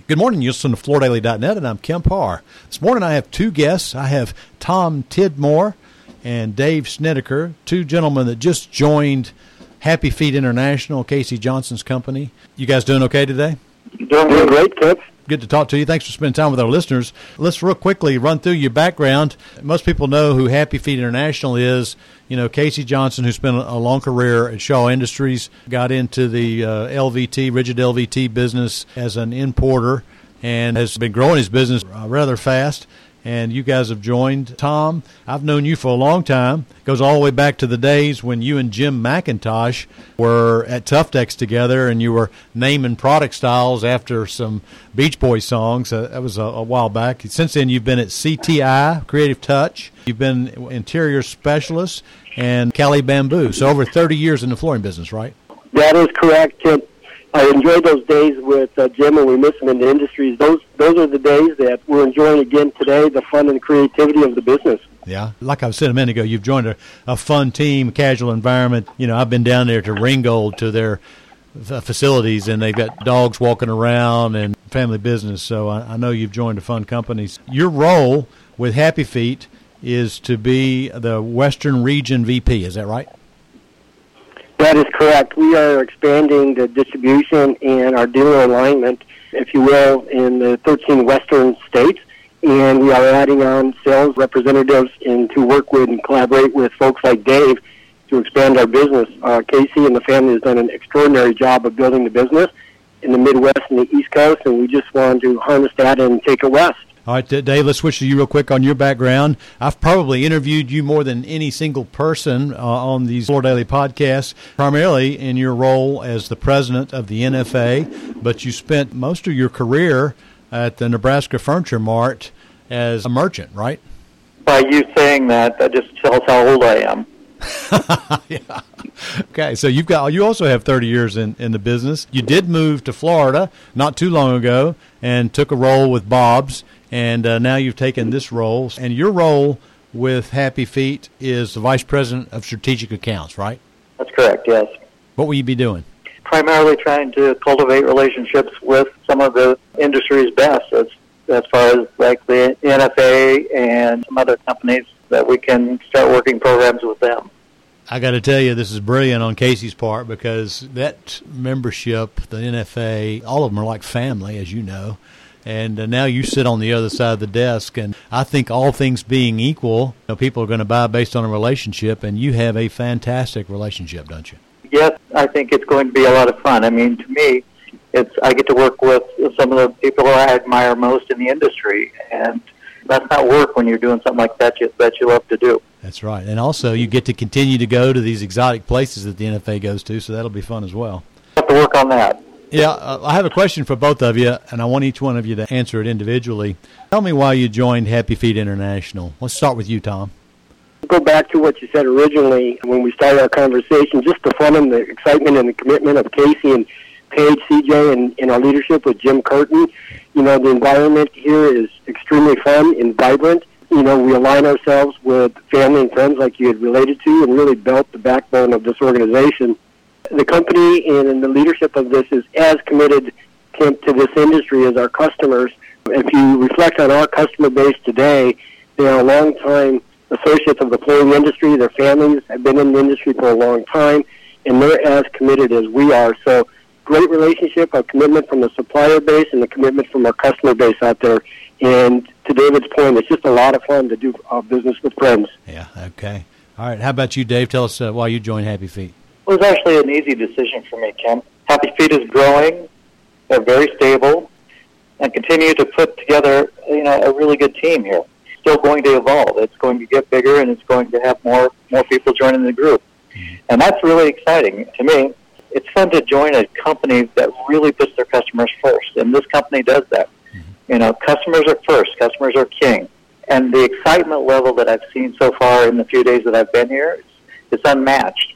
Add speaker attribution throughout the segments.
Speaker 1: Good morning. You're listening to FloorDaily.net, and I'm Kim Parr. This morning I have two guests. I have Tom Tidmore and Dave Snedeker, two gentlemen that just joined Happy Feet International, Casey Johnson's company. You guys doing okay today?
Speaker 2: Doing great, Kim.
Speaker 1: Good to talk to you. Thanks for spending time with our listeners. Let's real quickly run through your background. Most people know who Happy Feet International is. You know, Casey Johnson, who spent a long career at Shaw Industries, got into the LVT, rigid LVT business as an importer and has been growing his business rather fast. And you guys have joined. Tom, I've known you for a long time. It goes all the way back to the days when you and Jim McIntosh were at Tuftex together and you were naming product styles after some Beach Boys songs. That was a while back. Since then, you've been at CTI, Creative Touch. You've been interior specialist and Cali Bamboo. So over 30 years in the flooring business, right?
Speaker 2: That is correct, Kim. I enjoyed those days with Jim, and we miss him in the industries. Those are the days that we're enjoying again today, the fun and creativity of the business.
Speaker 1: Yeah. Like I said a minute ago, you've joined a fun team, casual environment. You know, I've been down there to Ringgold to their facilities, and they've got dogs walking around and family business. So I know you've joined a fun company. Your role with Happy Feet is to be the Western Region VP. Is that right?
Speaker 2: That is correct. We are expanding the distribution and our dealer alignment, if you will, in the 13 western states. And we are adding on sales representatives and to work with and collaborate with folks like Dave to expand our business. Casey and the family has done an extraordinary job of building the business in the Midwest and the East Coast, and we just want to harness that and take it west.
Speaker 1: All right, Dave, let's switch to you real quick on your background. I've probably interviewed you more than any single person on these Floor Daily podcasts, primarily in your role as the president of the NFA, but you spent most of your career at the Nebraska Furniture Mart as a merchant, right?
Speaker 3: By you saying that just tells how old I am.
Speaker 1: Yeah. Okay, so you also have 30 years in the business. You did move to Florida not too long ago and took a role with Bob's. And now you've taken this role. And your role with Happy Feet is the Vice President of Strategic Accounts, right?
Speaker 3: That's correct, yes.
Speaker 1: What will you be doing?
Speaker 3: Primarily trying to cultivate relationships with some of the industry's best as far as like the NFA and some other companies that we can start working programs with them.
Speaker 1: I got to tell you, this is brilliant on Casey's part because that membership, the NFA, all of them are like family, as you know. And now you sit on the other side of the desk, and I think all things being equal, people are going to buy based on a relationship, and you have a fantastic relationship, don't you?
Speaker 3: Yes, I think it's going to be a lot of fun. I mean, to me, I get to work with some of the people I admire most in the industry, and that's not work when you're doing something like that you love to do.
Speaker 1: That's right. And also, you get to continue to go to these exotic places that the NFA goes to, so that'll be fun as well.
Speaker 3: I have to work on that.
Speaker 1: Yeah, I have a question for both of you, and I want each one of you to answer it individually. Tell me why you joined Happy Feet International. Let's start with you, Tom.
Speaker 2: Go back to what you said originally when we started our conversation, just the fun and the excitement and the commitment of Casey and Paige, CJ, and our leadership with Jim Curtin. You know, the environment here is extremely fun and vibrant. You know, we align ourselves with family and friends like you had related to and really built the backbone of this organization. The company and the leadership of this is as committed to this industry as our customers. If you reflect on our customer base today, they are long-time associates of the flooring industry. Their families have been in the industry for a long time, and they're as committed as we are. So great relationship, a commitment from the supplier base and the commitment from our customer base out there. And to David's point, it's just a lot of fun to do business with friends.
Speaker 1: Yeah, okay. All right, how about you, Dave? Tell us why you joined Happy Feet.
Speaker 3: It was actually an easy decision for me, Kim. Happy Feet is growing. They're very stable and continue to put together, a really good team here. Still going to evolve. It's going to get bigger, and it's going to have more people joining the group. Mm-hmm. And that's really exciting to me. It's fun to join a company that really puts their customers first, and this company does that. Mm-hmm. Customers are first. Customers are king. And the excitement level that I've seen so far in the few days that I've been here, it's unmatched.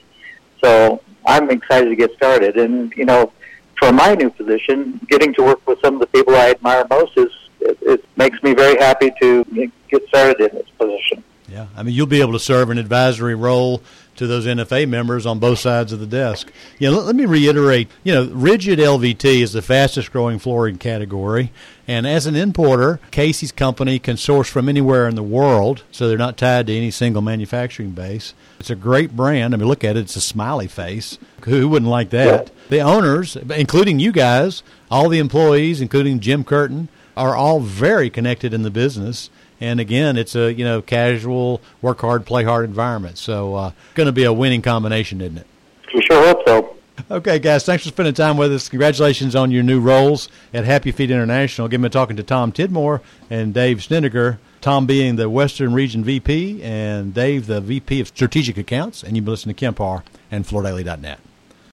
Speaker 3: So I'm excited to get started. And, for my new position, getting to work with some of the people I admire most it makes me very happy to get started in this position.
Speaker 1: Yeah, I mean, you'll be able to serve an advisory role to those NFA members on both sides of the desk. Let me reiterate, rigid LVT is the fastest growing flooring category. And as an importer, Casey's company can source from anywhere in the world, so they're not tied to any single manufacturing base. It's a great brand. I mean, look at it. It's a smiley face. Who wouldn't like that? The owners, including you guys, all the employees, including Jim Curtin, are all very connected in the business. And again, it's a casual, work hard, play hard environment. So going to be a winning combination, isn't it?
Speaker 3: We sure hope so.
Speaker 1: Okay, guys, thanks for spending time with us. Congratulations on your new roles at Happy Feet International. Again, we're talking to Tom Tidmore and Dave Snedeker, Tom being the Western Region VP and Dave the VP of Strategic Accounts. And you've been listening to Kemp Harr and FloorDaily.net.